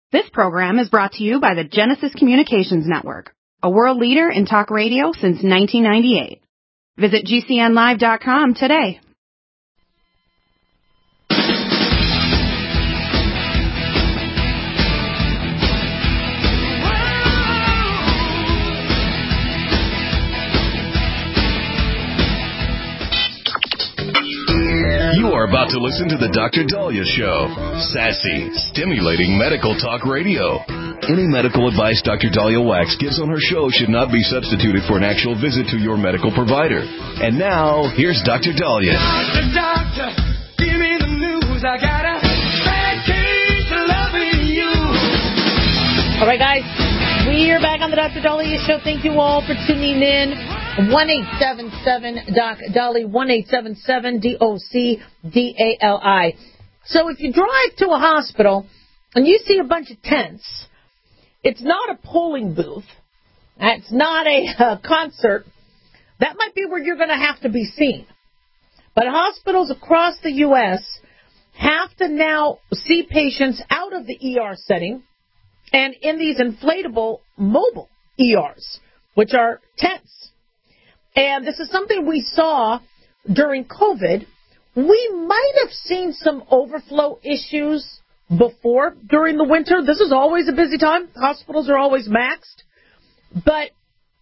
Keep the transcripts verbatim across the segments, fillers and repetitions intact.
This program is brought to you by the Genesis Communications Network, a world leader in talk radio since nineteen ninety-eight. Visit G C N live dot com today. You are about to listen to the Doctor Daliah Show. Sassy, stimulating medical talk radio. Any medical advice Doctor Daliah Wax gives on her show should not be substituted for an actual visit to your medical provider. And now, here's Doctor Daliah. Doctor, doctor, give me the news. I got a bad case of loving you. All right, guys, we're back on the Doctor Daliah Show. Thank you all for tuning in. one eight seven seven D O C D A L I, one eight seven seven D O C D A L I. So if you drive to a hospital and you see a bunch of tents, it's not a polling booth, it's not a uh, concert, that might be where you're going to have to be seen. But hospitals across the U S have to now see patients out of the E R setting and in these inflatable mobile E Rs, which are tents. And this is something we saw during COVID. We might have seen some overflow issues before during the winter. This is always a busy time. Hospitals are always maxed. But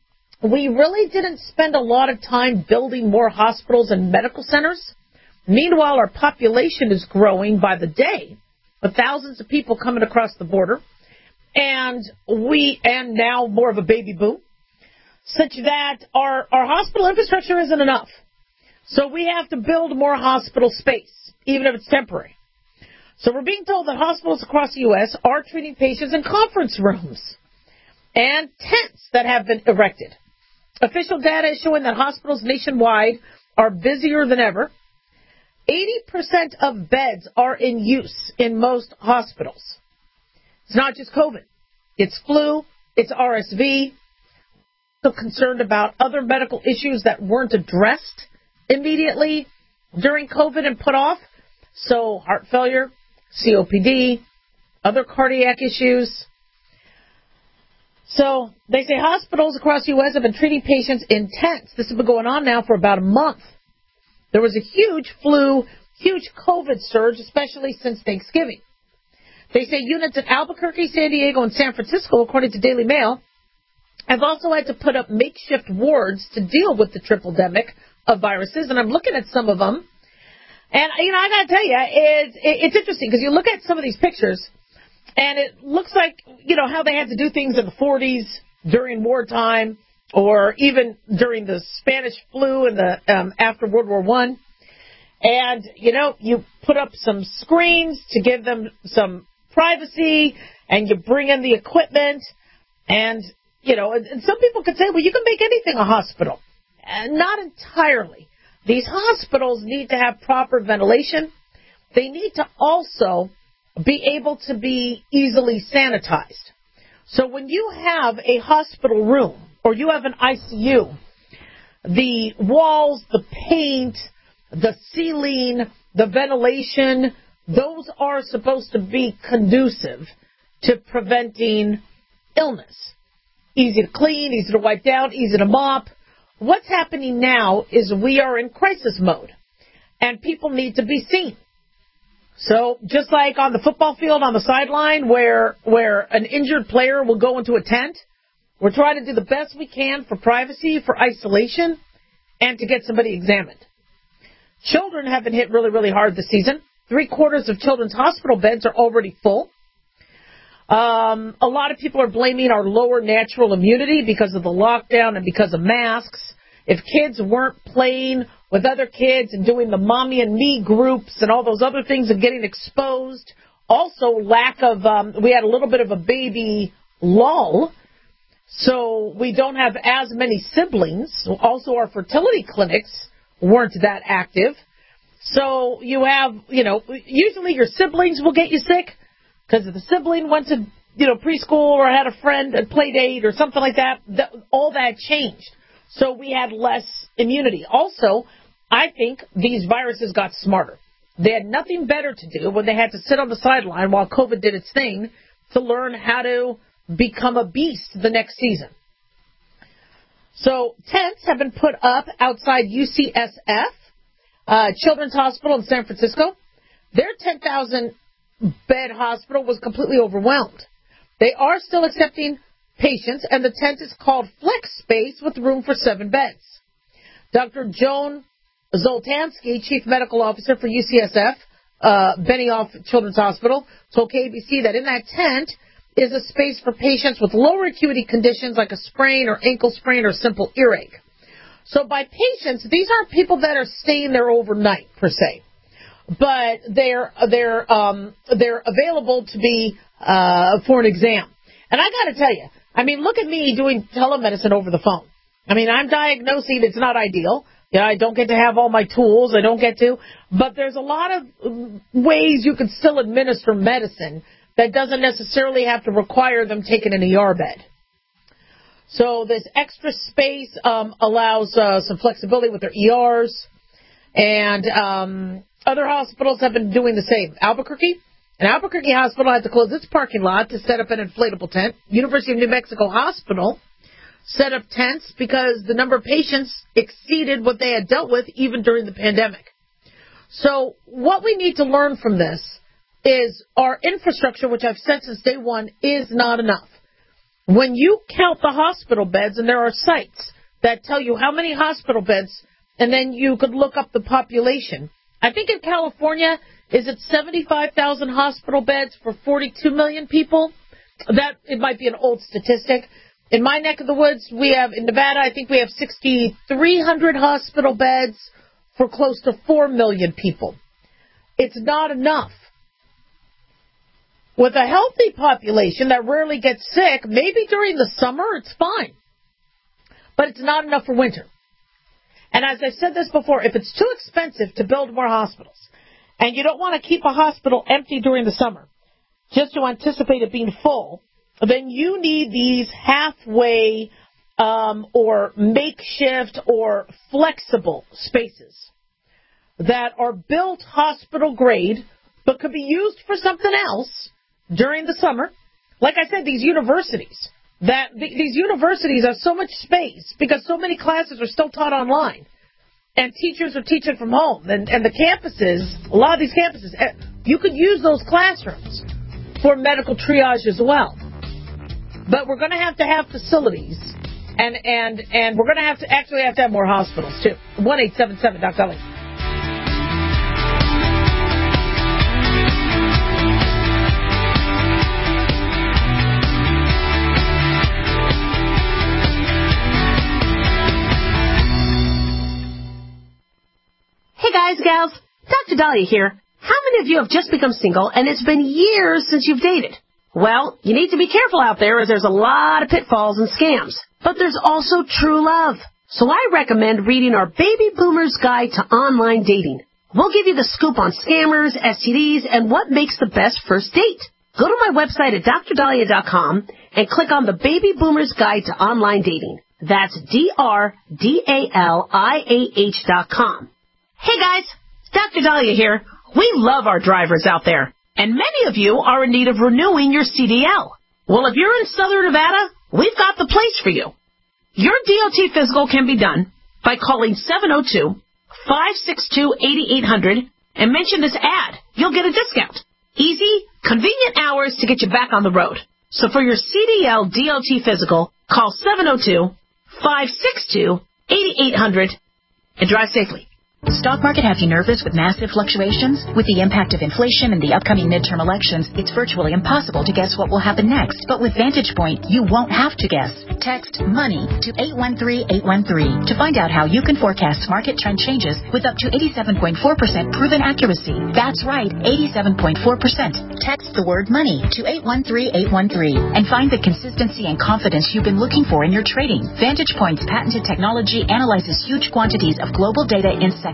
we really didn't spend a lot of time building more hospitals and medical centers. Meanwhile, our population is growing by the day, with thousands of people coming across the border. And we, and now more of a baby boom, such that our, our hospital infrastructure isn't enough. So we have to build more hospital space, even if it's temporary. So we're being told that hospitals across the U S are treating patients in conference rooms and tents that have been erected. Official data is showing that hospitals nationwide are busier than ever. eighty percent of beds are in use in most hospitals. It's not just COVID. It's flu. It's R S V. So concerned about other medical issues that weren't addressed immediately during COVID and put off. So heart failure, C O P D, other cardiac issues. So they say hospitals across the U S have been treating patients in tents. This has been going on now for about a month. There was a huge flu, huge COVID surge, especially since Thanksgiving. They say units in Albuquerque, San Diego, and San Francisco, according to Daily Mail, have also had to put up makeshift wards to deal with the triple-demic of viruses. And I'm looking at some of them. And, you know, I got to tell you, it's, it's interesting because you look at some of these pictures, and it looks like, you know, how they had to do things in the forties during wartime or even during the Spanish flu and the um, after World War One. And, you know, you put up some screens to give them some privacy, and you bring in the equipment, and you know, and some people could say, well, you can make anything a hospital. And not entirely. These hospitals need to have proper ventilation. They need to also be able to be easily sanitized. So when you have a hospital room or you have an I C U, the walls, the paint, the ceiling, the ventilation, those are supposed to be conducive to preventing illness. Easy to clean, easy to wipe down, easy to mop. What's happening now is we are in crisis mode, and people need to be seen. So just like on the football field on the sideline where where an injured player will go into a tent, we're trying to do the best we can for privacy, for isolation, and to get somebody examined. Children have been hit really, really hard this season. Three quarters of children's hospital beds are already full. Um, a lot of people are blaming our lower natural immunity because of the lockdown and because of masks. If kids weren't playing with other kids and doing the mommy and me groups and all those other things and getting exposed. Also, lack of, um, we had a little bit of a baby lull, so we don't have as many siblings. Also, our fertility clinics weren't that active. So you have, you know, usually your siblings will get you sick. Because if the sibling went to, you know, preschool or had a friend at play date or something like that, that, all that changed. So we had less immunity. Also, I think these viruses got smarter. They had nothing better to do when they had to sit on the sideline while COVID did its thing to learn how to become a beast the next season. So tents have been put up outside U C S F, uh, Children's Hospital in San Francisco. Their ten thousand bed hospital was completely overwhelmed. They are still accepting patients, and the tent is called Flex Space with room for seven beds. Doctor Joan Zoltansky, Chief Medical Officer for U C S F, uh, Benioff Children's Hospital, told K B C that in that tent is a space for patients with lower acuity conditions like a sprain or ankle sprain or simple earache. So by patients, these aren't people that are staying there overnight per se, but they're they're um, they're available to be uh, for an exam. And I got to tell you, I mean, look at me doing telemedicine over the phone. I mean, I'm diagnosing. It's not ideal. You know, I don't get to have all my tools. I don't get to. But there's a lot of ways you can still administer medicine that doesn't necessarily have to require them taking an E R bed. So this extra space um, allows uh, some flexibility with their E Rs. And um, other hospitals have been doing the same. Albuquerque, an Albuquerque hospital had to close its parking lot to set up an inflatable tent. University of New Mexico Hospital set up tents because the number of patients exceeded what they had dealt with even during the pandemic. So what we need to learn from this is our infrastructure, which I've said since day one, is not enough. When you count the hospital beds, and there are sites that tell you how many hospital beds, and then you could look up the population. I think in California, is it seventy-five thousand hospital beds for forty-two million people? That, it might be an old statistic. In my neck of the woods, we have, in Nevada, I think we have six thousand three hundred hospital beds for close to four million people. It's not enough. With a healthy population that rarely gets sick, maybe during the summer it's fine. But it's not enough for winter. And as I said this before, if it's too expensive to build more hospitals, and you don't want to keep a hospital empty during the summer, just to anticipate it being full, then you need these halfway um, or makeshift or flexible spaces that are built hospital grade, but could be used for something else during the summer. Like I said, these universities, that th- these universities have so much space because so many classes are still taught online, and teachers are teaching from home, and, and the campuses, a lot of these campuses, you could use those classrooms for medical triage as well. But we're going to have to have facilities, and and and we're going to have to actually have to have more hospitals too. one eight seven seven Doc Dolly. Hey guys, gals, Doctor Dahlia here. How many of you have just become single and it's been years since you've dated? Well, you need to be careful out there as there's a lot of pitfalls and scams. But there's also true love. So I recommend reading our Baby Boomer's Guide to Online Dating. We'll give you the scoop on scammers, S T Ds, and what makes the best first date. Go to my website at dr dahlia dot com and click on the Baby Boomer's Guide to Online Dating. That's D R D A L I A H dot com. Hey guys, Doctor Dahlia here. We love our drivers out there, and many of you are in need of renewing your C D L. Well, if you're in Southern Nevada, we've got the place for you. Your D O T physical can be done by calling seven oh two, five six two, eight eight hundred and mention this ad. You'll get a discount. Easy, convenient hours to get you back on the road. So for your C D L D O T physical, call seven oh two, five six two, eight eight hundred and drive safely. Stock market have you nervous with massive fluctuations? With the impact of inflation and the upcoming midterm elections, it's virtually impossible to guess what will happen next. But with Vantage Point, you won't have to guess. Text MONEY to eight one three eight one three to find out how you can forecast market trend changes with up to eighty-seven point four percent proven accuracy. That's right, eighty-seven point four percent. Text the word MONEY to eight one three eight one three and find the consistency and confidence you've been looking for in your trading. Vantage Point's patented technology analyzes huge quantities of global data in seconds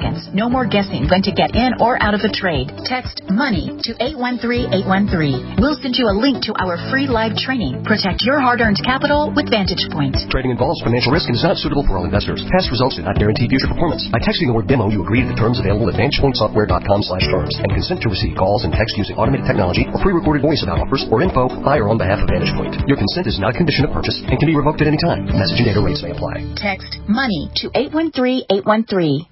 seconds. No more guessing when to get in or out of a trade. Text MONEY to eight one three eight one three. We'll send you a link to our free live training. Protect your hard-earned capital with Vantage Point. Trading involves financial risk and is not suitable for all investors. Past results do not guarantee future performance. By texting the word demo, you agree to the terms available at vantage point software dot com slash terms and consent to receive calls and text using automated technology or pre-recorded voice about offers or info by or on behalf of Vantage Point. Your consent is not a condition of purchase and can be revoked at any time. Message and data rates may apply. Text MONEY to eight one three eight one three.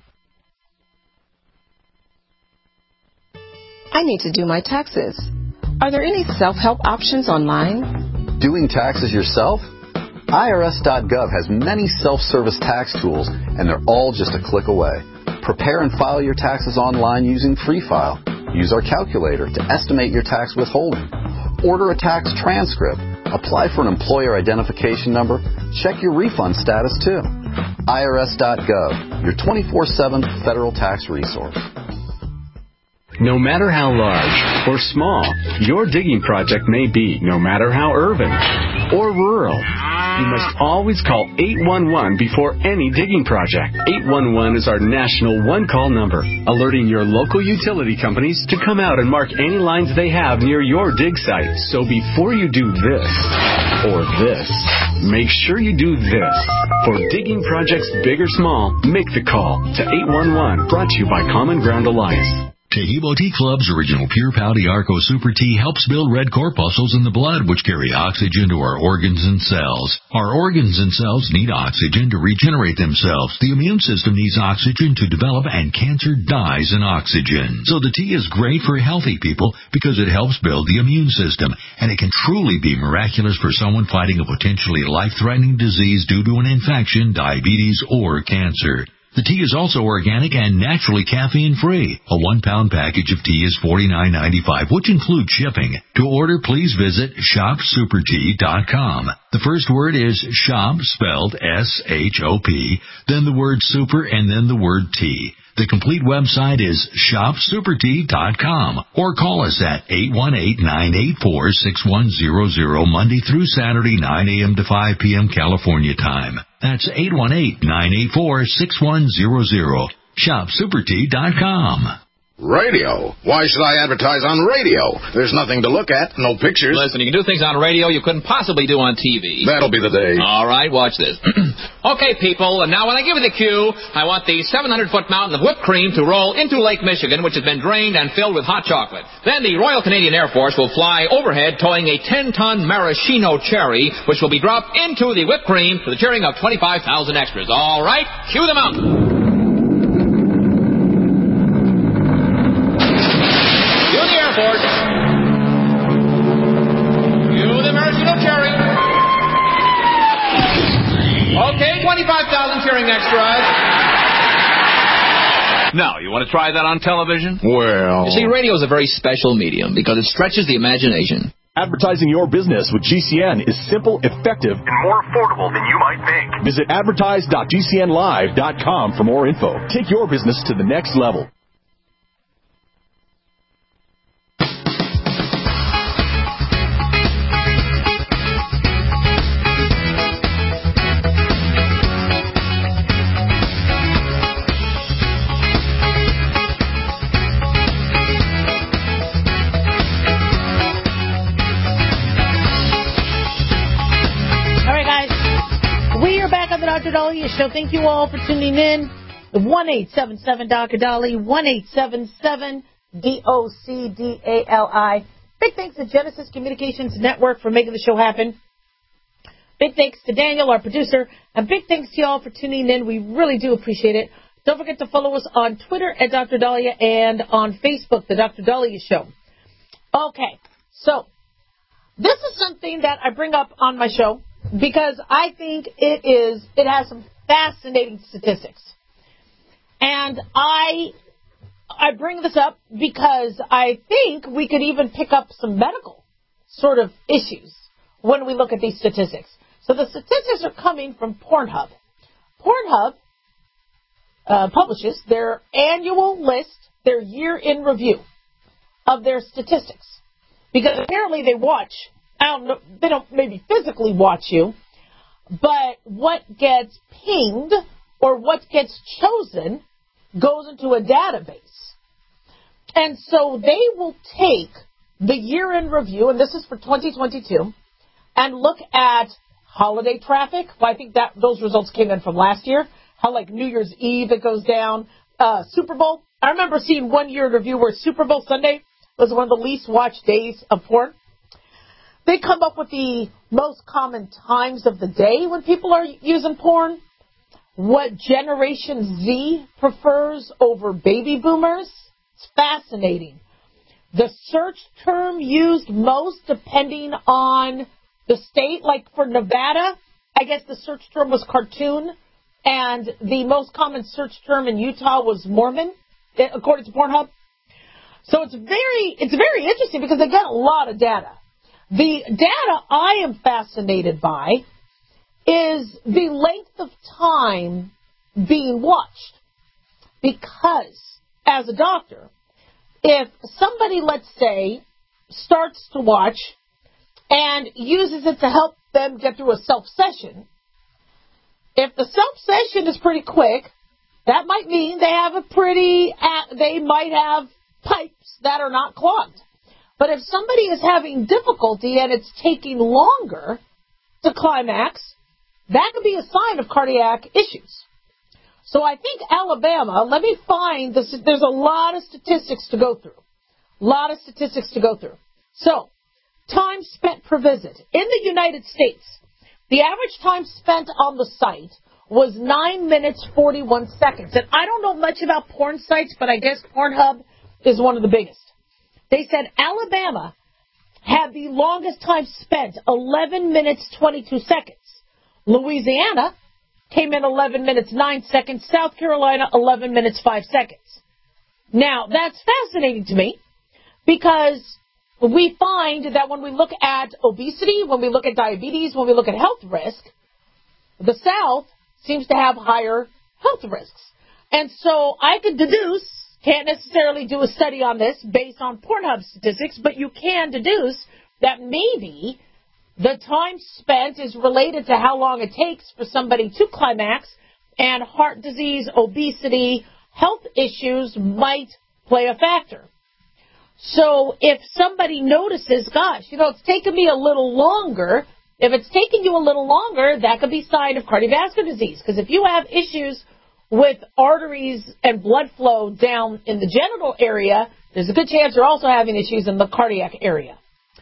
I need to do my taxes. Are there any self-help options online? Doing taxes yourself? I R S dot gov has many self-service tax tools, and they're all just a click away. Prepare and file your taxes online using Free File. Use our calculator to estimate your tax withholding. Order a tax transcript. Apply for an employer identification number. Check your refund status, too. I R S dot gov, your twenty-four seven federal tax resource. No matter how large or small your digging project may be, no matter how urban or rural, you must always call eight one one before any digging project. eight one one is our national one-call number, alerting your local utility companies to come out and mark any lines they have near your dig site. So before you do this or this, make sure you do this. For digging projects big or small, make the call to eight one one, brought to you by Common Ground Alliance. Tehebo Tea Club's original Pure Pouty Arco Super Tea helps build red corpuscles in the blood, which carry oxygen to our organs and cells. Our organs and cells need oxygen to regenerate themselves. The immune system needs oxygen to develop, and cancer dies in oxygen. So the tea is great for healthy people because it helps build the immune system, and it can truly be miraculous for someone fighting a potentially life-threatening disease due to an infection, diabetes, or cancer. The tea is also organic and naturally caffeine-free. A one-pound package of tea is forty-nine ninety-five, which includes shipping. To order, please visit shop super tea dot com. The first word is shop, spelled S H O P, then the word super, and then the word tea. The complete website is shop super tea dot com, or call us at eight one eight, nine eight four, six one zero zero Monday through Saturday, nine a.m. to five p.m. California time. That's eight one eight, nine eight four, six one zero zero. shop super tea dot com. Radio? Why should I advertise on radio? There's nothing to look at, no pictures. Listen, you can do things on radio you couldn't possibly do on T V. That'll be the day. All right, watch this. Okay, people, and now when I give you the cue, I want the seven hundred foot mountain of whipped cream to roll into Lake Michigan, which has been drained and filled with hot chocolate. Then the Royal Canadian Air Force will fly overhead towing a ten ton maraschino cherry, which will be dropped into the whipped cream to the cheering of twenty-five thousand extras. All right, cue the mountain. Force. You the maraschino cherry. Okay, twenty-five thousand cheering extras. Now, you want to try that on television? Well... You see, radio is a very special medium because it stretches the imagination. Advertising your business with G C N is simple, effective, and more affordable than you might think. Visit advertise dot g c n live dot com for more info. Take your business to the next level. Doctor Dolly Show. Thank you all for tuning in. one eight seven seven Doctor Dolly, one eight seven seven D O C D A L I. Big thanks to Genesis Communications Network for making the show happen. Big thanks to Daniel, our producer, and big thanks to you all for tuning in. We really do appreciate it. Don't forget to follow us on Twitter at Doctor Dahlia and on Facebook, The Doctor Dahlia Show. Okay, so this is something that I bring up on my show because I think it is, it has some fascinating statistics. And I, I bring this up because I think we could even pick up some medical sort of issues when we look at these statistics. So the statistics are coming from Pornhub. Pornhub uh, publishes their annual list, their year in review of their statistics. Because apparently they watch, I don't know, they don't maybe physically watch you, but what gets pinged or what gets chosen goes into a database. And so they will take the year-end review, and this is for twenty twenty-two, and look at holiday traffic. Well, I think that those results came in from last year. How, like, New Year's Eve, it goes down. Uh, Super Bowl. I remember seeing one year in review where Super Bowl Sunday was one of the least watched days of porn. They come up with the most common times of the day when people are using porn. What Generation Z prefers over baby boomers. It's fascinating. The search term used most depending on the state, like for Nevada, I guess the search term was cartoon, and the most common search term in Utah was Mormon, according to Pornhub. So it's very, it's very interesting because they got a lot of data. The data I am fascinated by is the length of time being watched. Because, as a doctor, if somebody, let's say, starts to watch and uses it to help them get through a self-session, if the self-session is pretty quick, that might mean they have a pretty, they might have pipes that are not clogged. But if somebody is having difficulty and it's taking longer to climax, that could be a sign of cardiac issues. So I think Alabama, let me find, this, there's a lot of statistics to go through. A lot of statistics to go through. So, time spent per visit. In the United States, the average time spent on the site was nine minutes, forty-one seconds. And I don't know much about porn sites, but I guess Pornhub is one of the biggest. They said Alabama had the longest time spent, eleven minutes, twenty-two seconds. Louisiana came in eleven minutes, nine seconds. South Carolina, eleven minutes, five seconds. Now, that's fascinating to me because we find that when we look at obesity, when we look at diabetes, when we look at health risk, the South seems to have higher health risks. And so I could deduce, can't necessarily do a study on this based on Pornhub statistics, but you can deduce that maybe the time spent is related to how long it takes for somebody to climax, and heart disease, obesity, health issues might play a factor. So if somebody notices, gosh, you know, it's taken me a little longer, if it's taking you a little longer, that could be a sign of cardiovascular disease. Because if you have issues with arteries and blood flow down in the genital area, there's a good chance you're also having issues in the cardiac area.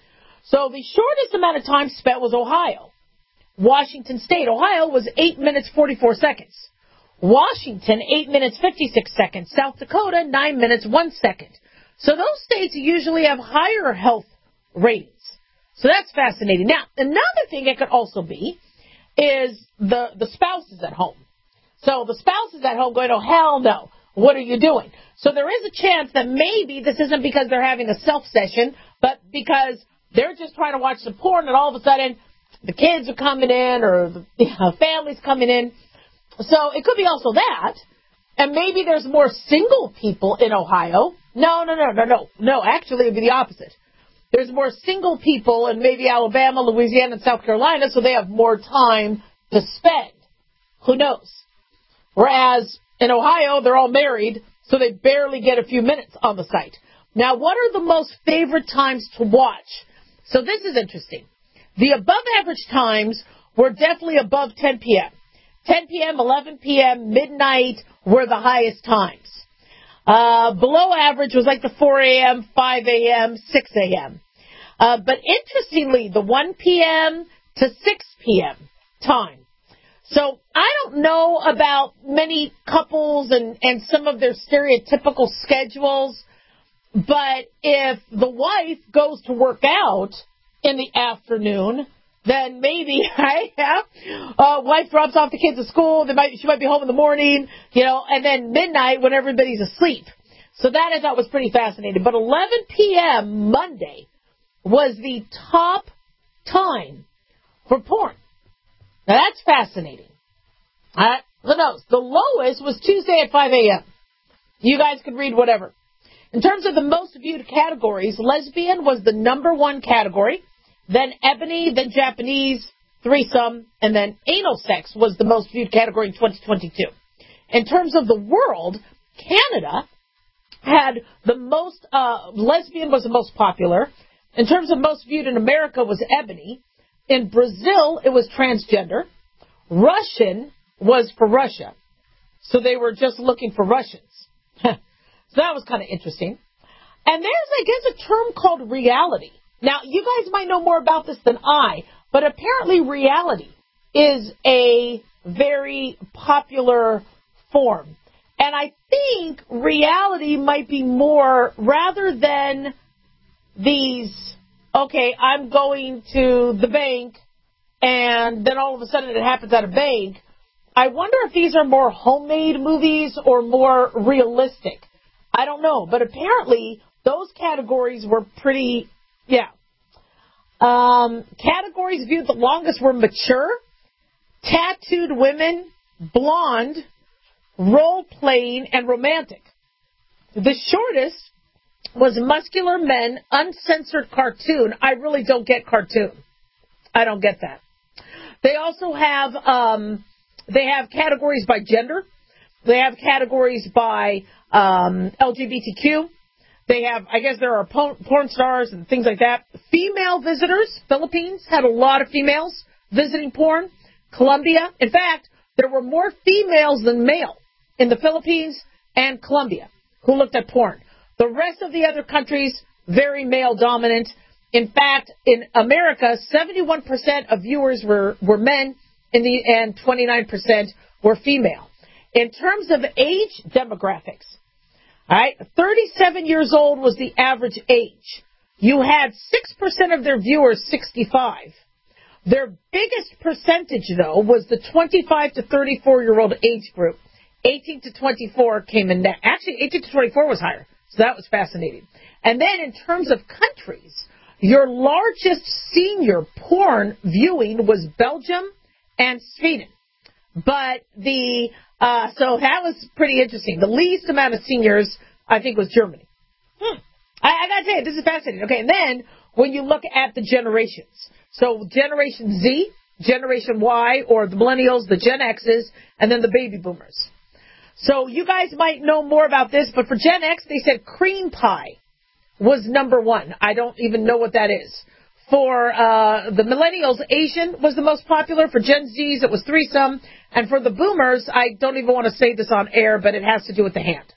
So the shortest amount of time spent was Ohio. Washington State. Ohio was eight minutes, forty-four seconds. Washington, eight minutes, fifty-six seconds. South Dakota, nine minutes, one second. So those states usually have higher health ratings. So that's fascinating. Now, another thing it could also be is the, the spouses at home. So the spouse is at home going, oh, hell no, what are you doing? So there is a chance that maybe this isn't because they're having a self-session, but because they're just trying to watch some porn and all of a sudden the kids are coming in or the you know, family's coming in. So it could be also that. And maybe there's more single people in Ohio. No, no, no, no, no. No, actually it would be the opposite. There's more single people in maybe Alabama, Louisiana, and South Carolina, so they have more time to spend. Who knows? Whereas in Ohio, they're all married, so they barely get a few minutes on the site. Now, what are the most favorite times to watch? So this is interesting. The above average times were definitely above ten p.m. ten p.m., eleven p.m., midnight were the highest times. Uh, below average was like the four a.m., five a.m., six a.m. Uh, but interestingly, the one p.m. to six p.m. time. So I don't know about many couples and, and some of their stereotypical schedules, but if the wife goes to work out in the afternoon, then maybe, right? Yeah, uh, wife drops off the kids at school. They might, she might be home in the morning, you know, and then midnight when everybody's asleep. So that I thought was pretty fascinating. But eleven p.m. Monday was the top time for porn. Now that's fascinating. Uh, who knows? The lowest was Tuesday at five a.m. You guys could read whatever. In terms of the most viewed categories, lesbian was the number one category. Then ebony, then Japanese, threesome, and then anal sex was the most viewed category in twenty twenty-two. In terms of the world, Canada had the most, uh, lesbian was the most popular. In terms of most viewed in America was ebony. In Brazil, it was transgender. Russian was for Russia. So they were just looking for Russians. So that was kind of interesting. And there's, I guess, a term called reality. Now, you guys might know more about this than I, but apparently reality is a very popular form. And I think reality might be more, rather than these, okay, I'm going to the bank, and then all of a sudden it happens at a bank. I wonder if these are more homemade movies or more realistic. I don't know. But apparently those categories were pretty, yeah. Um, categories viewed the longest were mature, tattooed women, blonde, role-playing, and romantic. The shortest was muscular men, uncensored cartoon. I really don't get cartoon. I don't get that. They also have, um, they have categories by gender. They have categories by um, L G B T Q. They have, I guess there are porn stars and things like that. Female visitors. Philippines had a lot of females visiting porn. Colombia. In fact, there were more females than male in the Philippines and Colombia who looked at porn. The rest of the other countries, very male dominant. In fact, in America, seventy-one percent of viewers were, were men in the, and twenty-nine percent were female. In terms of age demographics, all right, thirty-seven years old was the average age. You had six percent of their viewers sixty-five. Their biggest percentage, though, was the twenty-five to thirty-four-year-old age group. eighteen to twenty-four came in next. Actually, eighteen to twenty-four was higher, so that was fascinating. And then in terms of countries, your largest senior porn viewing was Belgium and Sweden. But the, uh, so that was pretty interesting. The least amount of seniors, I think, was Germany. Hmm. I, I gotta tell you, this is fascinating. Okay, and then when you look at the generations, so Generation Z, Generation Y, or the millennials, the Gen X's, and then the baby boomers. So you guys might know more about this, but for Gen X, they said cream pie was number one. I don't even know what that is. For uh, the millennials, Asian was the most popular. For Gen Zs, it was threesome. And for the boomers, I don't even want to say this on air, but it has to do with the hand.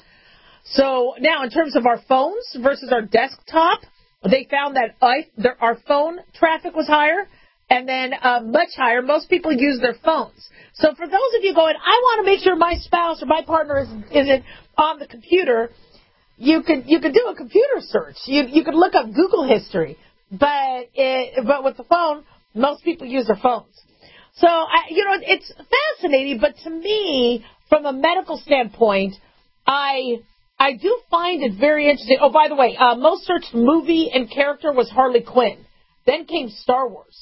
So now in terms of our phones versus our desktop, they found that I, their, our phone traffic was higher, and then uh, much higher. Most people use their phones. So for those of you going, I want to make sure my spouse or my partner is, isn't on the computer, you could you could do a computer search. You you could look up Google history, but it, but with the phone, most people use their phones. So I, you know, it's fascinating. But to me, from a medical standpoint, I I do find it very interesting. Oh, by the way, uh, most searched movie and character was Harley Quinn. Then came Star Wars.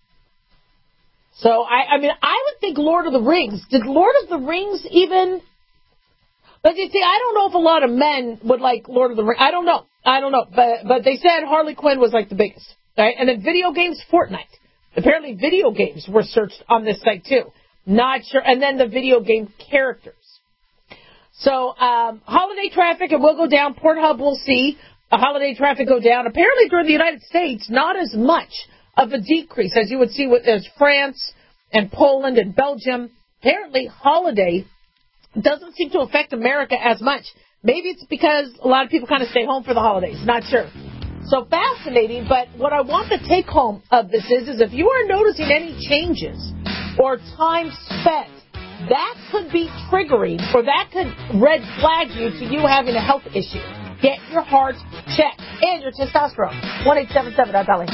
So I I mean I would think Lord of the Rings. Did Lord of the Rings even? But you see, I don't know if a lot of men would like Lord of the Rings. I don't know. I don't know. But but they said Harley Quinn was like the biggest. Right? And then video games, Fortnite. Apparently video games were searched on this site too. Not sure. And then the video game characters. So um, holiday traffic, it will go down. Pornhub will see a holiday traffic go down. Apparently during the United States, not as much of a decrease as you would see with as France and Poland and Belgium. Apparently holiday doesn't seem to affect America as much. Maybe it's because a lot of people kind of stay home for the holidays. Not sure. So fascinating. But what I want the take home of this is, is if you are noticing any changes or time spent, that could be triggering or that could red flag you to you having a health issue. Get your heart checked and your testosterone. one eight seven seven Dolly.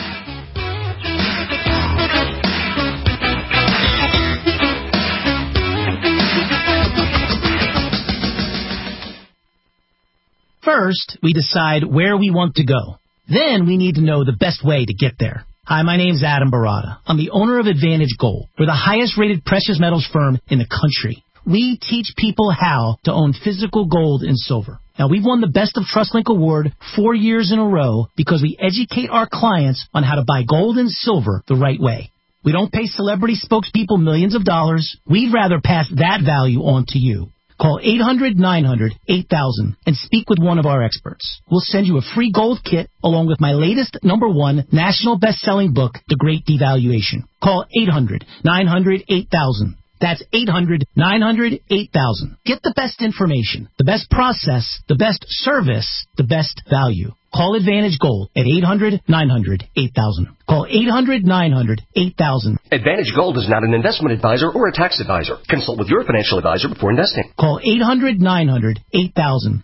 First, we decide where we want to go. Then we need to know the best way to get there. Hi, my name's Adam Barada. I'm the owner of Advantage Gold. We're the highest rated precious metals firm in the country. We teach people how to own physical gold and silver. Now, we've won the Best of TrustLink Award four years in a row because we educate our clients on how to buy gold and silver the right way. We don't pay celebrity spokespeople millions of dollars. We'd rather pass that value on to you. Call eight hundred nine hundred eight thousand and speak with one of our experts. We'll send you a free gold kit along with my latest number one national best-selling book, The Great Devaluation. Call eight hundred nine hundred eight thousand. That's eight hundred nine hundred eight thousand. Get the best information, the best process, the best service, the best value. Call Advantage Gold at eight hundred nine hundred eight thousand. Call eight hundred nine hundred eight thousand. Advantage Gold is not an investment advisor or a tax advisor. Consult with your financial advisor before investing. Call eight hundred nine hundred eight thousand.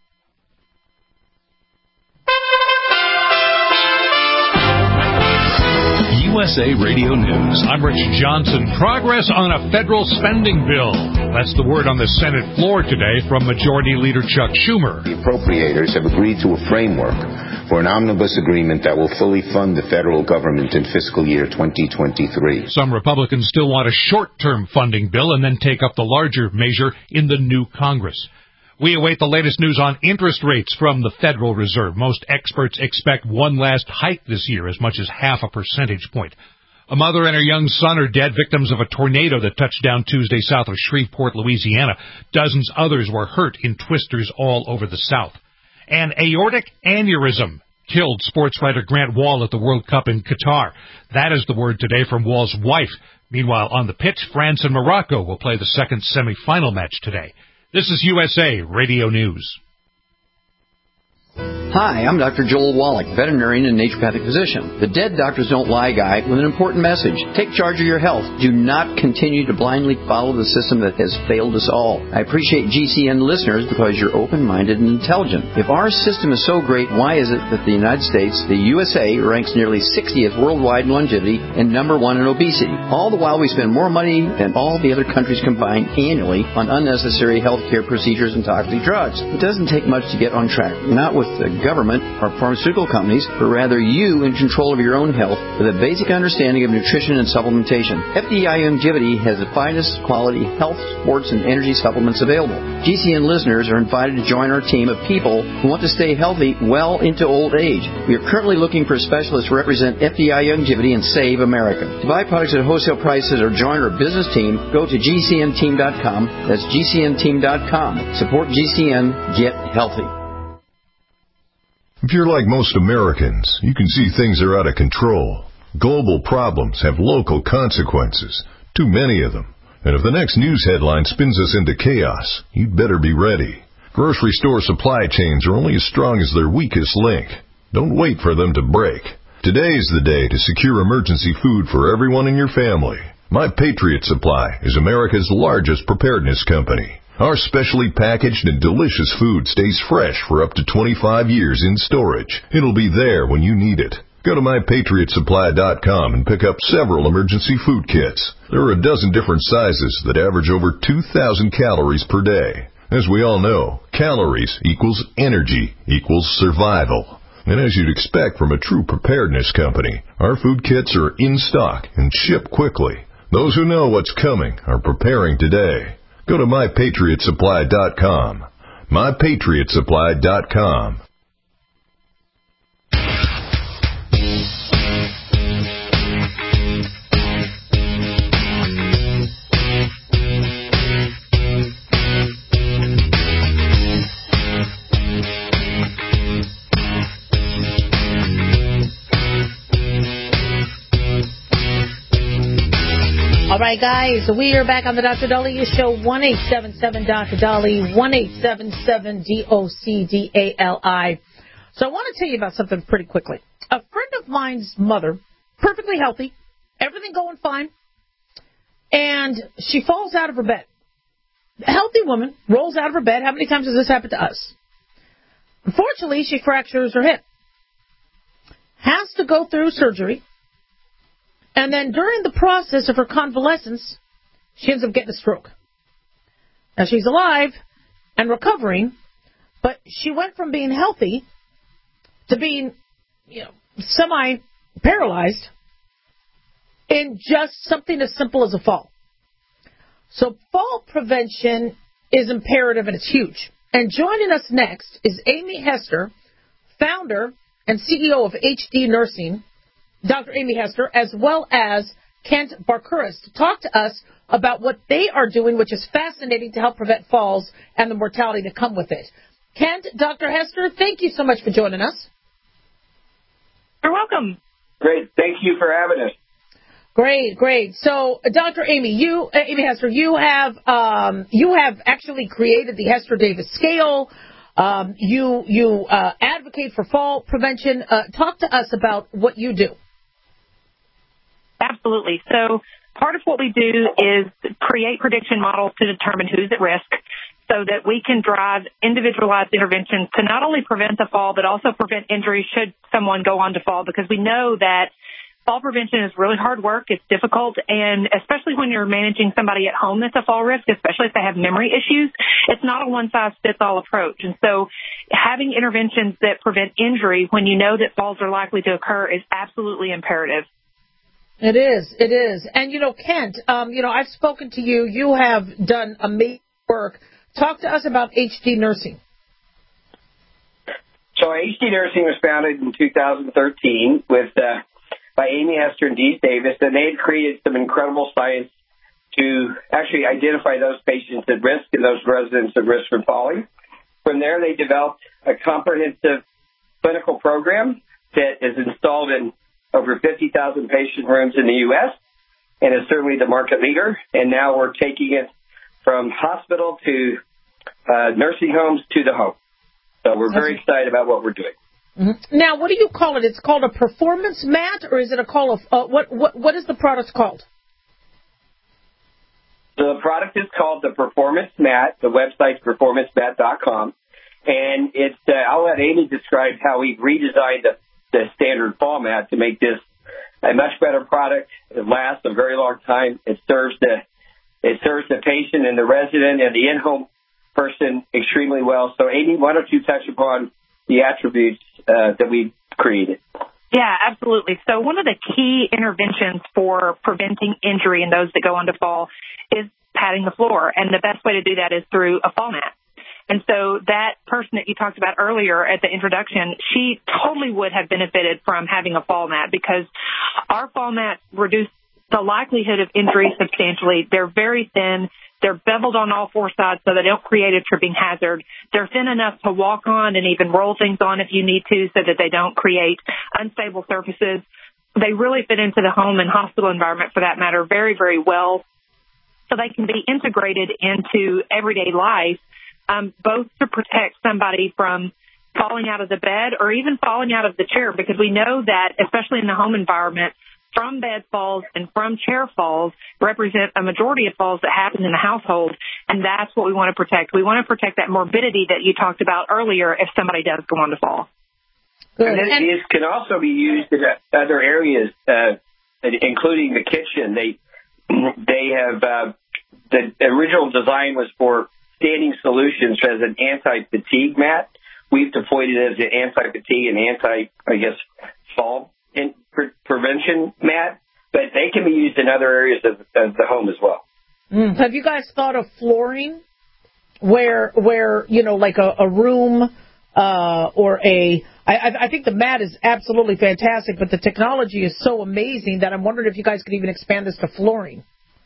U S A Radio News. I'm Rich Johnson. Progress on a federal spending bill. That's the word on the Senate floor today from Majority Leader Chuck Schumer. The appropriators have agreed to a framework for an omnibus agreement that will fully fund the federal government in fiscal year twenty twenty-three. Some Republicans still want a short-term funding bill and then take up the larger measure in the new Congress. We await the latest news on interest rates from the Federal Reserve. Most experts expect one last hike this year, as much as half a percentage point. A mother and her young son are dead, victims of a tornado that touched down Tuesday south of Shreveport, Louisiana. Dozens others were hurt in twisters all over the South. An aortic aneurysm killed sports writer Grant Wall at the World Cup in Qatar. That is the word today from Wall's wife. Meanwhile, on the pitch, France and Morocco will play the second semifinal match today. This is U S A Radio News. Hi, I'm Doctor Joel Wallach, veterinarian and naturopathic physician. The Dead Doctors Don't Lie guy with an important message. Take charge of your health. Do not continue to blindly follow the system that has failed us all. I appreciate G C N listeners because you're open-minded and intelligent. If our system is so great, why is it that the United States, the U S A, ranks nearly sixtieth worldwide in longevity and number one in obesity? All the while we spend more money than all the other countries combined annually on unnecessary healthcare procedures and toxic drugs. It doesn't take much to get on track. Not with the government or pharmaceutical companies, but rather you in control of your own health with a basic understanding of nutrition and supplementation. F D I Longevity has the finest quality health, sports, and energy supplements available. G C N listeners are invited to join our team of people who want to stay healthy well into old age. We are currently looking for specialists to represent F D I Longevity and Save America. To buy products at wholesale prices or join our business team, go to G C N team dot com. That's G C N team dot com. Support G C N. Get healthy. If you're like most Americans, you can see things are out of control. Global problems have local consequences, too many of them. And if the next news headline spins us into chaos, you'd better be ready. Grocery store supply chains are only as strong as their weakest link. Don't wait for them to break. Today is the day to secure emergency food for everyone in your family. My Patriot Supply is America's largest preparedness company. Our specially packaged and delicious food stays fresh for up to twenty-five years in storage. It'll be there when you need it. Go to my patriot supply dot com and pick up several emergency food kits. There are a dozen different sizes that average over two thousand calories per day. As we all know, calories equals energy equals survival. And as you'd expect from a true preparedness company, our food kits are in stock and ship quickly. Those who know what's coming are preparing today. Go to my patriot supply dot com. my patriot supply dot com. All right, guys, we are back on the Doctor Daliah Show, one eight seven seven Doctor Dali, one eight seven seven D O C D A L I. So I want to tell you about something pretty quickly. A friend of mine's mother, perfectly healthy, everything going fine, and she falls out of her bed. A healthy woman rolls out of her bed. How many times has this happened to us? Unfortunately, she fractures her hip. Has to go through surgery. And then during the process of her convalescence, she ends up getting a stroke. Now, she's alive and recovering, but she went from being healthy to being, you know, semi-paralyzed in just something as simple as a fall. So fall prevention is imperative and it's huge. And joining us next is Amy Hester, founder and C E O of H D Nursing, Doctor Amy Hester, as well as Kent Barkuras, to talk to us about what they are doing, which is fascinating to help prevent falls and the mortality that come with it. Kent, Doctor Hester, thank you so much for joining us. You're welcome. Great. Thank you for having us. Great, great. So, uh, Doctor Amy, you, uh, Amy Hester, you have um, you have actually created the Hester Davis scale. Um, you you uh, advocate for fall prevention. Uh, talk to us about what you do. Absolutely. So, part of what we do is create prediction models to determine who's at risk, so that we can drive individualized interventions to not only prevent the fall, but also prevent injury should someone go on to fall, because we know that fall prevention is really hard work. It's difficult, and especially when you're managing somebody at home that's a fall risk, especially if they have memory issues, it's not a one-size-fits-all approach. And so having interventions that prevent injury when you know that falls are likely to occur is absolutely imperative. It is. It is. And, you know, Kent, um, you know, I've spoken to you. You have done amazing work. Talk to us about H D Nursing. So H D Nursing was founded in two thousand thirteen with uh, by Amy Hester and Dee Davis, and they had created some incredible science to actually identify those patients at risk and those residents at risk from falling. From there, they developed a comprehensive clinical program that is installed in over fifty thousand patient rooms in the U S and is certainly the market leader. And now we're taking it from hospital to uh, nursing homes to the home. So we're very excited about what we're doing. Mm-hmm. Now, what do you call it? It's called a performance mat, or is it a call of uh, what? What what is the product called? The product is called the Performance Mat. The website's performance mat dot com, and it's. Uh, I'll let Amy describe how we redesigned the, the standard fall mat to make this a much better product. It lasts a very long time. It serves the it serves the patient and the resident and the in-home person extremely well. So, Amy, why don't you touch upon the attributes uh, that we created? Yeah, absolutely. So one of the key interventions for preventing injury in those that go on to fall is padding the floor. And the best way to do that is through a fall mat. And so that person that you talked about earlier at the introduction, she totally would have benefited from having a fall mat, because our fall mats reduce the likelihood of injury substantially. They're very thin. They're beveled on all four sides so they don't create a tripping hazard. They're thin enough to walk on and even roll things on if you need to, so that they don't create unstable surfaces. They really fit into the home and hospital environment, for that matter, very, very well. So they can be integrated into everyday life, um, both to protect somebody from falling out of the bed or even falling out of the chair, because we know that, especially in the home environment, from bed falls and from chair falls represent a majority of falls that happen in the household, and that's what we want to protect. We want to protect that morbidity that you talked about earlier if somebody does go on to fall. Good. And this can also be used in other areas, uh, including the kitchen. They they have uh, the original design was for standing solutions as an anti-fatigue mat. We've deployed it as an anti-fatigue and anti, I guess, fall in pre- prevention mat, but they can be used in other areas of, of the home as well. Mm. Have you guys thought of flooring, where where you know, like a, a room uh, or a? I, I think the mat is absolutely fantastic, but the technology is so amazing that I'm wondering if you guys could even expand this to flooring.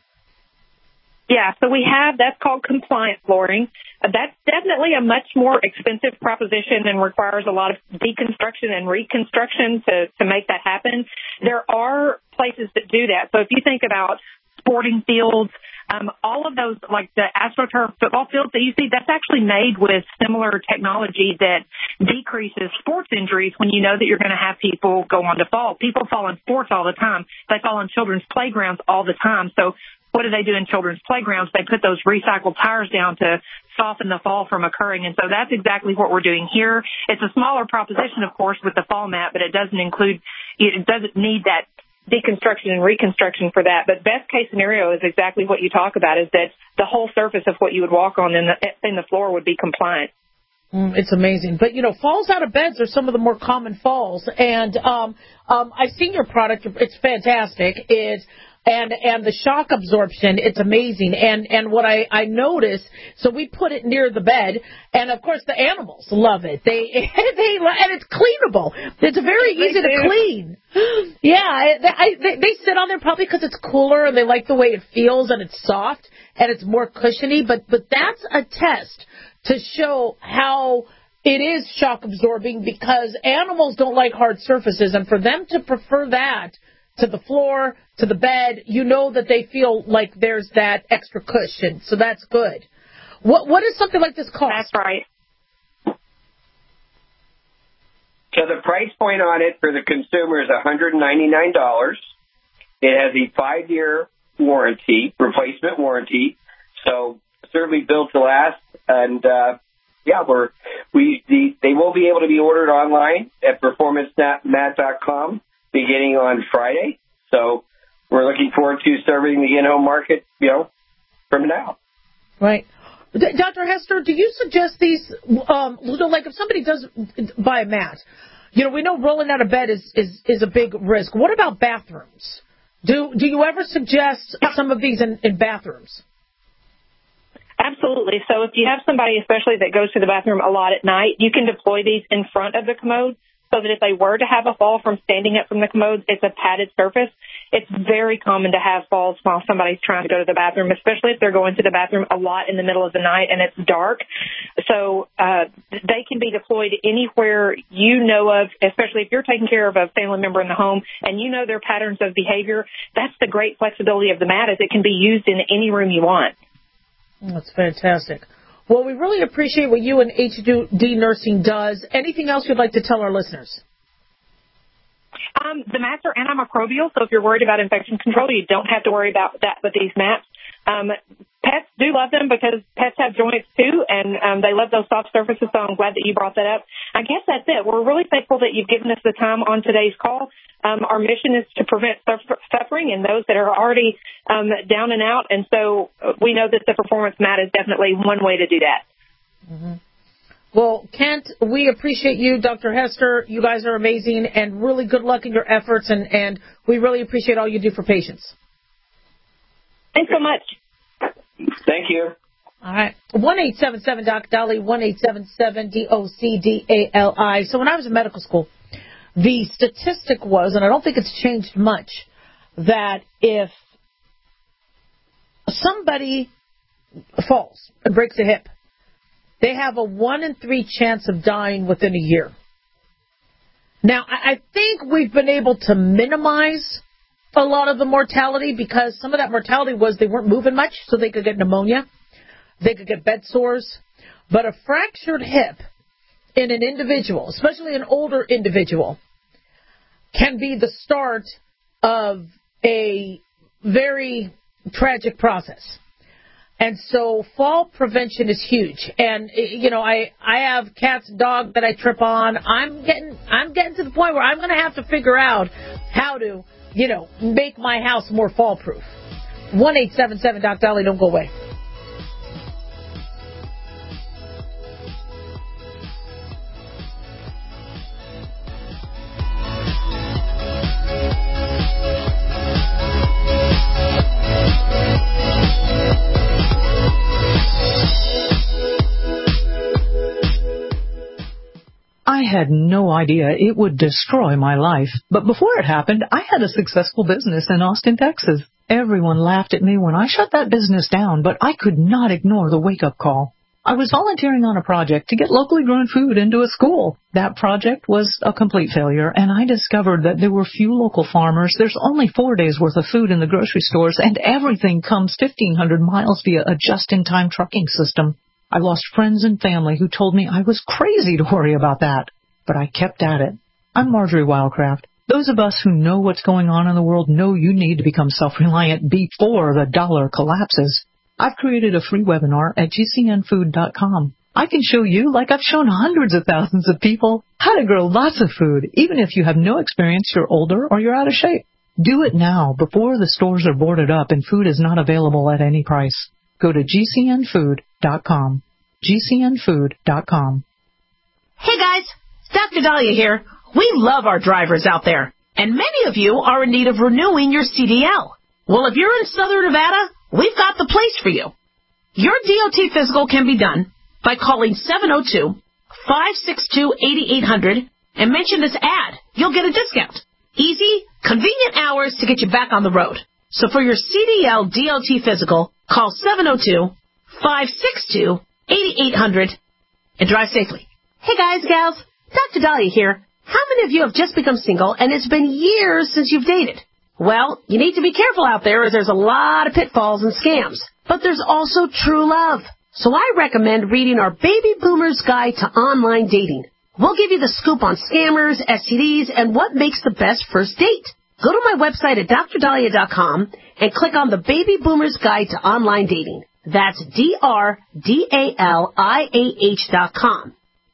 Yeah, so we have, that's called compliant flooring. Uh, that's definitely a much more expensive proposition and requires a lot of deconstruction and reconstruction to, to make that happen. There are places that do that. So if you think about sporting fields, um, all of those, like the AstroTurf football fields that you see, that's actually made with similar technology that decreases sports injuries when you know that you're going to have people go on to fall. People fall in sports all the time. They fall in children's playgrounds all the time. So what do they do in children's playgrounds? They put those recycled tires down to soften the fall from occurring. And so that's exactly what we're doing here. It's a smaller proposition, of course, with the fall mat, but it doesn't include, it doesn't need that deconstruction and reconstruction for that. But best case scenario is exactly what you talk about, is that the whole surface of what you would walk on in the, in the floor would be compliant. Mm, it's amazing. But, you know, falls out of beds are some of the more common falls. And um, um, I've seen your product. It's fantastic. It's And and the shock absorption, it's amazing. And and what I, I notice, so we put it near the bed, and of course the animals love it. They they and it's cleanable. It's very they easy do. to clean. Yeah, I, I, they, they sit on there probably because it's cooler and they like the way it feels and it's soft and it's more cushiony. But but that's a test to show how it is shock absorbing, because animals don't like hard surfaces, and for them to prefer that to the floor, to the bed, you know that they feel like there's that extra cushion. So that's good. What What does something like this cost? That's right. So the price point on it for the consumer is one hundred ninety-nine dollars. It has a five-year warranty, replacement warranty. So certainly built to last. And, uh, yeah, we're, we the, they will be able to be ordered online at performance mat dot com. Beginning on Friday. So we're looking forward to serving the in-home market, you know, from now. Right. D- Doctor Hester, do you suggest these, um, like if somebody does buy a mat, you know, we know rolling out of bed is, is, is a big risk. What about bathrooms? Do do you ever suggest some of these in, in bathrooms? Absolutely. So if you have somebody, especially that goes to the bathroom a lot at night, you can deploy these in front of the commode, so that if they were to have a fall from standing up from the commode, it's a padded surface. It's very common to have falls while somebody's trying to go to the bathroom, especially if they're going to the bathroom a lot in the middle of the night and it's dark. So uh, they can be deployed anywhere you know of, especially if you're taking care of a family member in the home and you know their patterns of behavior. That's the great flexibility of the mat, is it can be used in any room you want. That's fantastic. Well, we really appreciate what you and H D Nursing does. Anything else you'd like to tell our listeners? Um, the mats are antimicrobial, so if you're worried about infection control, you don't have to worry about that with these mats. Um, pets do love them because pets have joints too, and um, they love those soft surfaces, so I'm glad that you brought that up. I guess that's it. We're really thankful that you've given us the time on today's call. Um, our mission is to prevent suffering in those that are already um, down and out, and so we know that the performance mat is definitely one way to do that. Mm-hmm. Well, Kent, we appreciate you, Doctor Hester. You guys are amazing, and really good luck in your efforts, and, and we really appreciate all you do for patients. Thanks so much. Thank you. All right. one eight seven seven D O C D A L I, one eight seven seven D O C D A L I. So when I was in medical school, the statistic was, and I don't think it's changed much, that if somebody falls and breaks a hip, they have a one in three chance of dying within a year. Now, I think we've been able to minimize a lot of the mortality, because some of that mortality was they weren't moving much, so they could get pneumonia, they could get bed sores. But a fractured hip in an individual, especially an older individual, can be the start of a very tragic process. And so fall prevention is huge. And, you know, I, I have cats and dogs that I trip on. I'm getting I'm getting to the point where I'm going to have to figure out how to, you know, make my house more fall proof. one eight seven seven D O C D A L I, don't go away. I had no idea it would destroy my life. But before it happened, I had a successful business in Austin, Texas. Everyone laughed at me when I shut that business down, but I could not ignore the wake-up call. I was volunteering on a project to get locally grown food into a school. That project was a complete failure, and I discovered that there were few local farmers. There's only four days' worth of food in the grocery stores, and everything comes fifteen hundred miles via a just-in-time trucking system. I lost friends and family who told me I was crazy to worry about that, but I kept at it. I'm Marjorie Wildcraft. Those of us who know what's going on in the world know you need to become self-reliant before the dollar collapses. I've created a free webinar at G C N food dot com. I can show you, like I've shown hundreds of thousands of people, how to grow lots of food, even if you have no experience, you're older, or you're out of shape. Do it now, before the stores are boarded up and food is not available at any price. Go to G C N food dot com. G C N food dot com. Hey guys, Doctor Dahlia here. We love our drivers out there, and many of you are in need of renewing your C D L. Well, if you're in Southern Nevada, we've got the place for you. Your D O T physical can be done by calling seven oh two, five six two, eight eight hundred and mention this ad. You'll get a discount. Easy, convenient hours to get you back on the road. So for your C D L D O T physical, call seven oh two, five six two, eight eight hundred and drive safely. Hey guys, gals, Doctor Dahlia here. How many of you have just become single and it's been years since you've dated? Well, you need to be careful out there as there's a lot of pitfalls and scams. But there's also true love. So I recommend reading our Baby Boomer's Guide to Online Dating. We'll give you the scoop on scammers, S T Ds, and what makes the best first date. Go to my website at dr dahlia dot com and click on the Baby Boomer's Guide to Online Dating. That's D R D A L I A H dot com.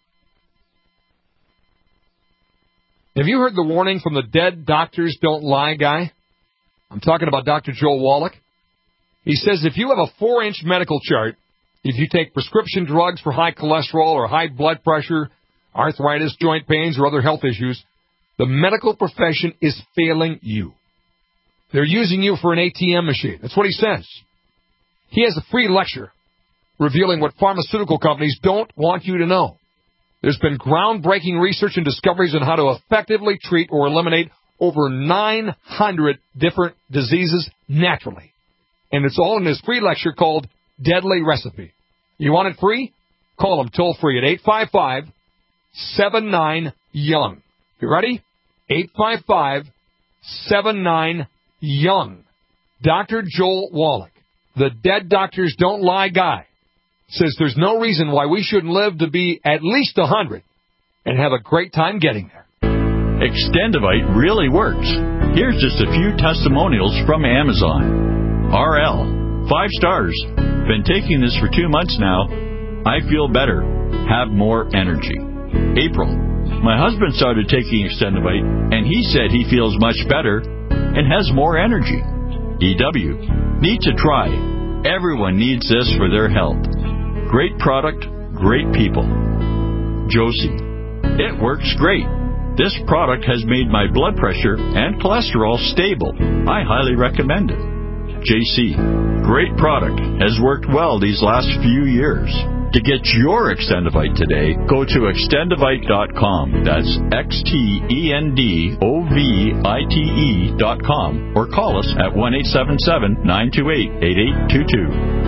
Have you heard the warning from the Dead Doctors Don't Lie guy? I'm talking about Doctor Joel Wallach. He says if you have a four-inch medical chart, if you take prescription drugs for high cholesterol or high blood pressure, arthritis, joint pains, or other health issues, the medical profession is failing you. They're using you for an A T M machine. That's what he says. He has a free lecture revealing what pharmaceutical companies don't want you to know. There's been groundbreaking research and discoveries on how to effectively treat or eliminate over nine hundred different diseases naturally. And it's all in his free lecture called Deadly Recipe. You want it free? Call him toll free at eight five five, seven nine, young. You ready? eight five five, seven nine, young. Doctor Joel Wallach, the Dead Doctors Don't Lie guy, says there's no reason why we shouldn't live to be at least one hundred and have a great time getting there. Extendivite really works. Here's just a few testimonials from Amazon. R L, five stars. Been taking this for two months now. I feel better. Have more energy. April, my husband started taking Extendivite, and he said he feels much better and has more energy. E W, need to try. Everyone needs this for their health. Great product, great people. Josie, it works great. This product has made my blood pressure and cholesterol stable. I highly recommend it. J C, great product. Has worked well these last few years. To get your Extendivite today, go to extendivite dot com. That's X T E N D O V I T E dot com. Or call us at one eight seven seven, nine two eight, eight eight two two.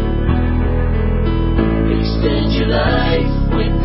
Extend your life with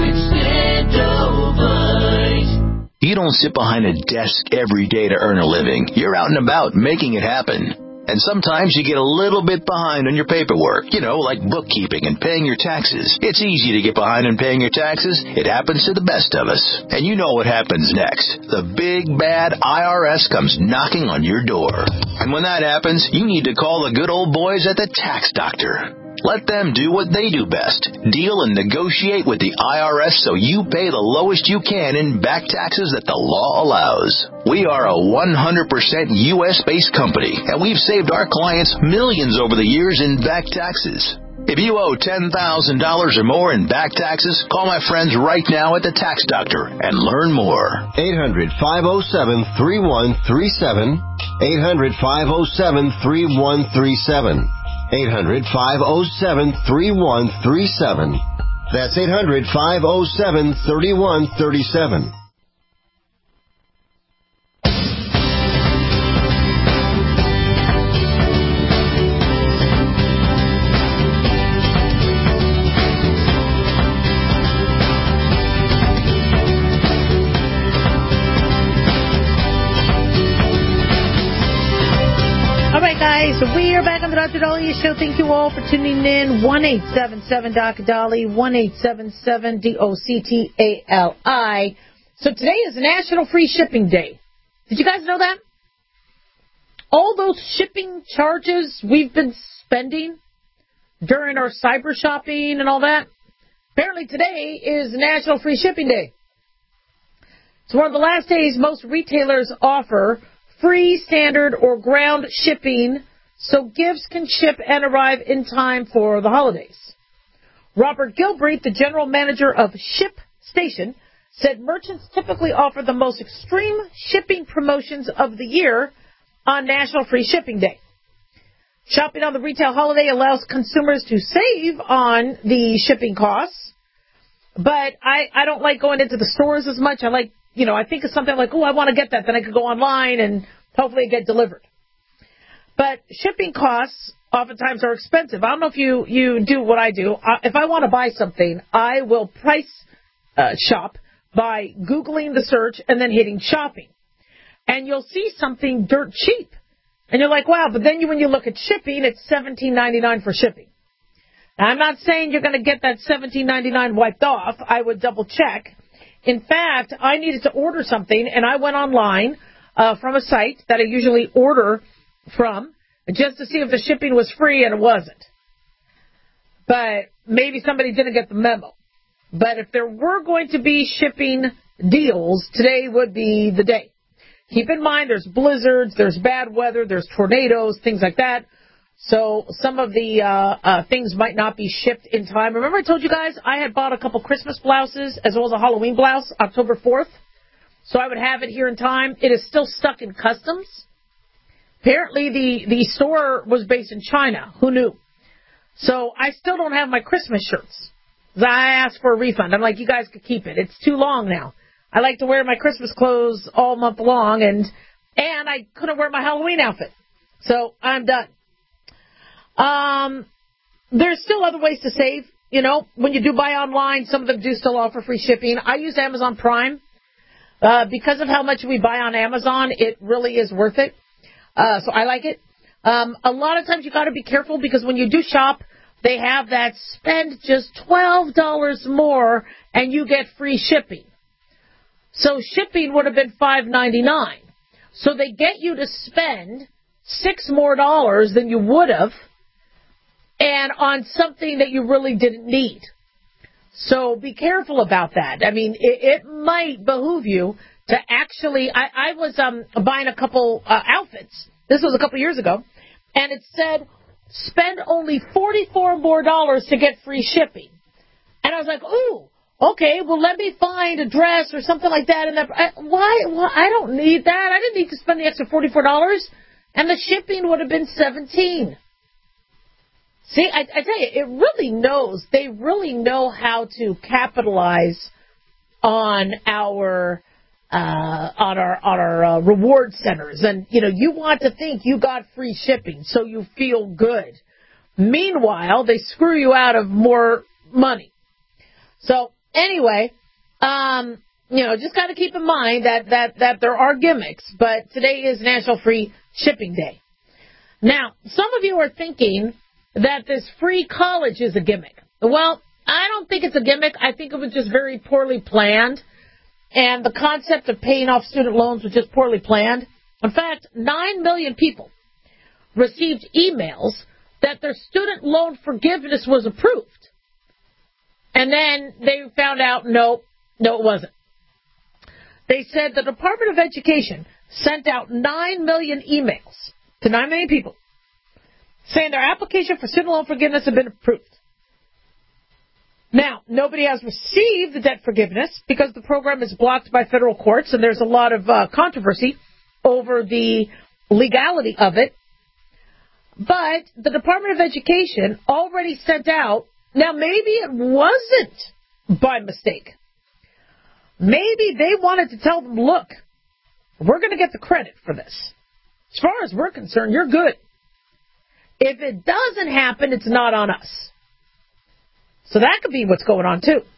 Extendivite. You don't sit behind a desk every day to earn a living. You're out and about making it happen. And sometimes you get a little bit behind on your paperwork, you know, like bookkeeping and paying your taxes. It's easy to get behind on paying your taxes. It happens to the best of us. And you know what happens next. The big, bad I R S comes knocking on your door. And when that happens, you need to call the good old boys at the Tax Doctor. Let them do what they do best. Deal and negotiate with the I R S so you pay the lowest you can in back taxes that the law allows. We are a one hundred percent U S-based company, and we've saved our clients millions over the years in back taxes. If you owe ten thousand dollars or more in back taxes, call my friends right now at the Tax Doctor and learn more. eight hundred, five oh seven, three one three seven. eight hundred, five oh seven, three one three seven. eight hundred, five oh seven, three one three seven. That's eight hundred, five oh seven, three one three seven. So we are back on the Doctor Dahlia Show. Thank you all for tuning in. one eight seven seven, D O C T A L I, one eight seven seven, D O C T A L I. So today is National Free Shipping Day. Did you guys know that? All those shipping charges we've been spending during our cyber shopping and all that, apparently today is National Free Shipping Day. It's one of the last days most retailers offer free, standard, or ground shipping so gifts can ship and arrive in time for the holidays. Robert Gilbreth, the general manager of ShipStation, said merchants typically offer the most extreme shipping promotions of the year on National Free Shipping Day. Shopping on the retail holiday allows consumers to save on the shipping costs. But I, I don't like going into the stores as much. I like, you know, I think of something like, oh, I want to get that. Then I could go online and hopefully get delivered. But shipping costs oftentimes are expensive. I don't know if you, you do what I do. Uh, if I want to buy something, I will price uh, shop by Googling the search and then hitting shopping. And you'll see something dirt cheap. And you're like, wow, but then you, when you look at shipping, it's seventeen ninety-nine for shipping. Now, I'm not saying you're going to get that seventeen ninety-nine wiped off. I would double check. In fact, I needed to order something, and I went online uh, from a site that I usually order from just to see if the shipping was free, and it wasn't. But maybe somebody didn't get the memo. But if there were going to be shipping deals, today would be the day. Keep in mind, there's blizzards, there's bad weather, there's tornadoes, things like that. So some of the uh, uh, things might not be shipped in time. Remember I told you guys I had bought a couple Christmas blouses as well as a Halloween blouse October fourth? So I would have it here in time. It is still stuck in customs. Apparently the, the store was based in China. Who knew? So I still don't have my Christmas shirts. I asked for a refund. I'm like, you guys could keep it. It's too long now. I like to wear my Christmas clothes all month long, and and I couldn't wear my Halloween outfit. So I'm done. Um, there's still other ways to save. You know, when you do buy online, some of them do still offer free shipping. I use Amazon Prime. Uh, because of how much we buy on Amazon, it really is worth it. Uh, so I like it. Um, a lot of times you got to be careful because when you do shop, they have that spend just twelve dollars more and you get free shipping. So shipping would have been five ninety-nine. So they get you to spend six more dollars than you would have, and on something that you really didn't need. So be careful about that. I mean, it, it might behoove you to actually. I, I was um, buying a couple uh, outfits. This was a couple years ago, and it said spend only forty-four more dollars to get free shipping. And I was like, ooh. Okay, well, let me find a dress or something like that. And that, I, why? Well, I don't need that. I didn't need to spend the extra forty-four dollars. And the shipping would have been seventeen dollars. See, I, I tell you, it really knows. They really know how to capitalize on our uh, on our on our uh, reward centers. And, you know, you want to think you got free shipping, so you feel good. Meanwhile, they screw you out of more money. So, anyway, um, you know, just got to keep in mind that, that, that there are gimmicks, but today is National Free Shipping Day. Now, some of you are thinking that this free college is a gimmick. Well, I don't think it's a gimmick. I think it was just very poorly planned, and the concept of paying off student loans was just poorly planned. In fact, nine million people received emails that their student loan forgiveness was approved. And then they found out, no, no, it wasn't. They said the Department of Education sent out nine million emails to nine million people saying their application for student loan forgiveness had been approved. Now, nobody has received the debt forgiveness because the program is blocked by federal courts, and there's a lot of uh, controversy over the legality of it. But the Department of Education already sent out. Now, maybe it wasn't by mistake. Maybe they wanted to tell them, look, we're going to get the credit for this. As far as we're concerned, you're good. If it doesn't happen, it's not on us. So that could be what's going on, too.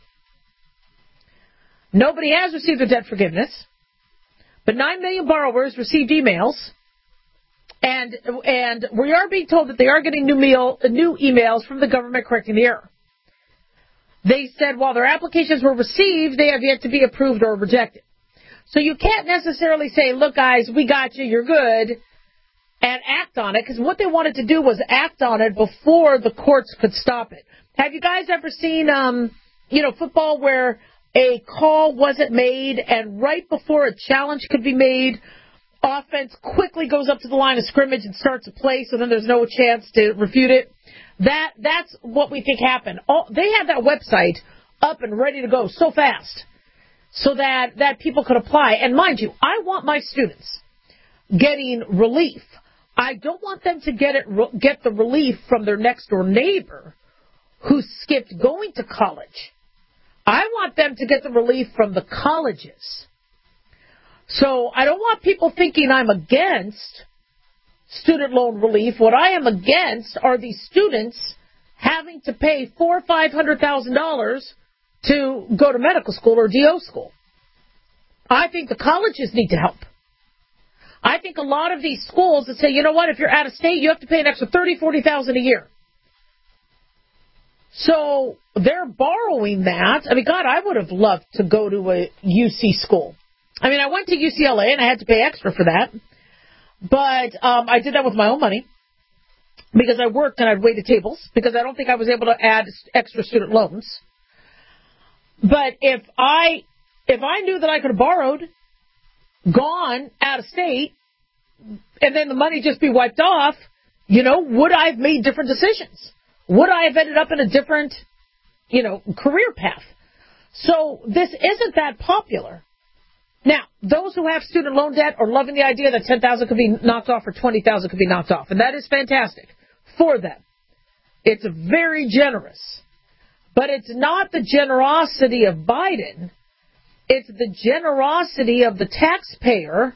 Nobody has received their debt forgiveness, but nine million borrowers received emails. And and we are being told that they are getting new, meal, new emails from the government correcting the error. They said while their applications were received, they have yet to be approved or rejected. So you can't necessarily say, look, guys, we got you, you're good, and act on it, because what they wanted to do was act on it before the courts could stop it. Have you guys ever seen, um, you know, football where a call wasn't made, and right before a challenge could be made, offense quickly goes up to the line of scrimmage and starts a play, so then there's no chance to refute it? That That's what we think happened. All, they had that website up and ready to go so fast so that, that people could apply. And mind you, I want my students getting relief I don't want them to get it get the relief from their next door neighbor who skipped going to college. I want them to get the relief from the colleges. So I don't want people thinking I'm against student loan relief. What I am against are these students having to pay four or five hundred thousand dollars to go to medical school or D O school. I think the colleges need to help. I think a lot of these schools that say, you know what, if you're out of state, you have to pay an extra thirty, forty thousand a year. So they're borrowing that. I mean, God, I would have loved to go to a U C school. I mean, I went to U C L A and I had to pay extra for that. But um, I did that with my own money because I worked and I'd waited tables because I don't think I was able to add extra student loans. But if I if I knew that I could have borrowed, gone out of state, and then the money just be wiped off, you know, would I have made different decisions? Would I have ended up in a different, you know, career path? So this isn't that popular. Now, those who have student loan debt are loving the idea that ten thousand dollars could be knocked off or twenty thousand dollars could be knocked off, and that is fantastic for them. It's very generous. But it's not the generosity of Biden. It's the generosity of the taxpayer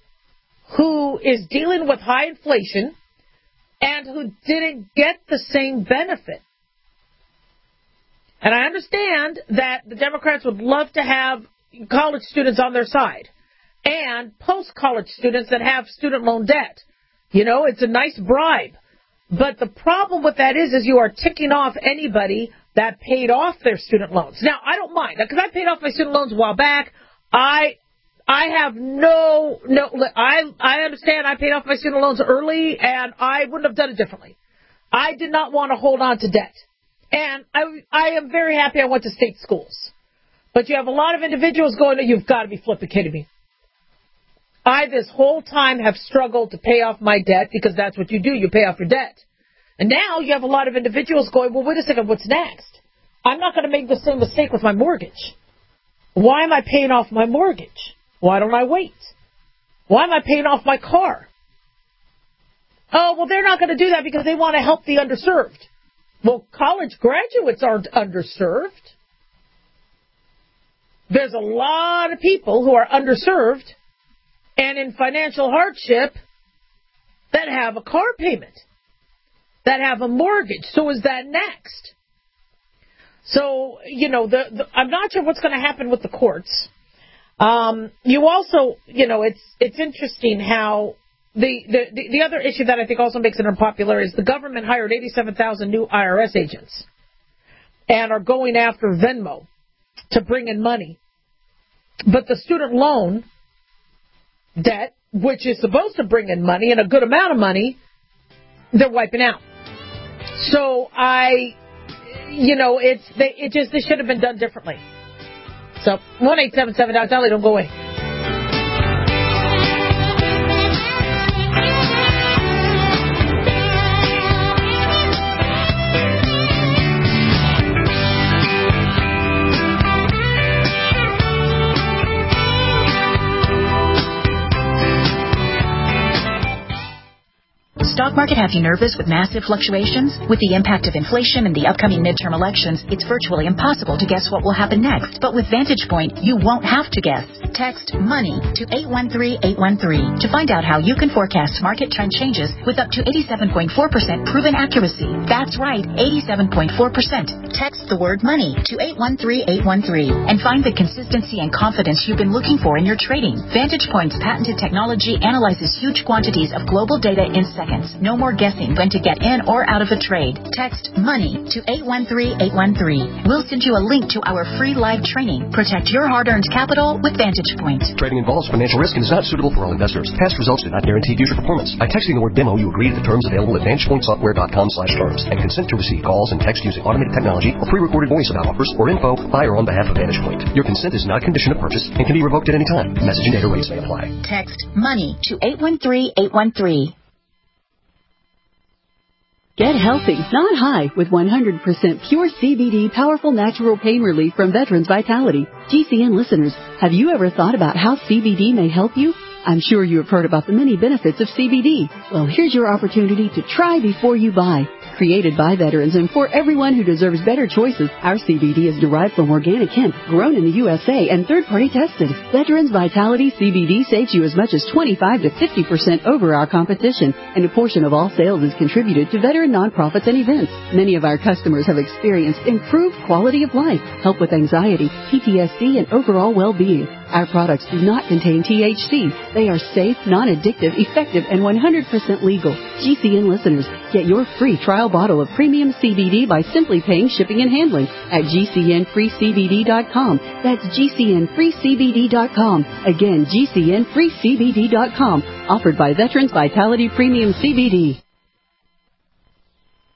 who is dealing with high inflation and who didn't get the same benefit. And I understand that the Democrats would love to have college students on their side and post-college students that have student loan debt. You know, it's a nice bribe. But the problem with that is, is you are ticking off anybody that paid off their student loans. Now, I don't mind, because I paid off my student loans a while back. I I have no, no, I I understand I paid off my student loans early, and I wouldn't have done it differently. I did not want to hold on to debt. And I I am very happy I went to state schools. But you have a lot of individuals going, you've got to be flipping kidding me. I, this whole time, have struggled to pay off my debt because that's what you do. You pay off your debt. And now you have a lot of individuals going, well, wait a second, what's next? I'm not going to make the same mistake with my mortgage. Why am I paying off my mortgage? Why don't I wait? Why am I paying off my car? Oh, well, they're not going to do that because they want to help the underserved. Well, college graduates aren't underserved. There's a lot of people who are underserved and in financial hardship that have a car payment, that have a mortgage. So is that next? So, you know, the, the I'm not sure what's going to happen with the courts. Um, you also, you know, it's it's interesting how the, the, the other issue that I think also makes it unpopular is the government hired eighty-seven thousand new I R S agents and are going after Venmo to bring in money. But the student loan debt, which is supposed to bring in money and a good amount of money, they're wiping out. So I, you know, it's they, it just this should have been done differently. So one eight seven seven Doc Dolly, don't go away. Stock market have you nervous with massive fluctuations? With the impact of inflation and the upcoming midterm elections, it's virtually impossible to guess what will happen next. But with Vantage Point, you won't have to guess. Text MONEY to eight one three eight one three to find out how you can forecast market trend changes with up to eighty-seven point four percent proven accuracy. That's right, eighty-seven point four percent. Text the word MONEY to eight one three eight one three and find the consistency and confidence you've been looking for in your trading. Vantage Point's patented technology analyzes huge quantities of global data in seconds. No more guessing when to get in or out of a trade. Text MONEY to eight one three eight one three. We'll send you a link to our free live training. Protect your hard-earned capital with Vantage Point. Trading involves financial risk and is not suitable for all investors. Past results do not guarantee future performance. By texting the word demo, you agree to the terms available at vantagepointsoftware.com slash terms and consent to receive calls and text using automated technology or pre-recorded voice about offers or info by or on behalf of Vantage Point. Your consent is not a condition of purchase and can be revoked at any time. Message and data rates may apply. Text MONEY to eight one three eight one three. Get healthy, not high, with one hundred percent pure C B D powerful natural pain relief from Veterans Vitality. G C N listeners, have you ever thought about how C B D may help you? I'm sure you have heard about the many benefits of C B D. Well, here's your opportunity to try before you buy. Created by veterans and for everyone who deserves better choices, our C B D is derived from organic hemp, grown in the U S A and third-party tested. Veterans Vitality C B D saves you as much as twenty-five to fifty percent over our competition, and a portion of all sales is contributed to veteran nonprofits and events. Many of our customers have experienced improved quality of life, help with anxiety, P T S D, and overall well-being. Our products do not contain T H C. They are safe, non-addictive, effective, and one hundred percent legal. G C N listeners, get your free trial bottle of premium C B D by simply paying shipping and handling at G C N free C B D dot com. That's G C N free C B D dot com. Again, G C N free C B D dot com. Offered by Veterans Vitality Premium C B D.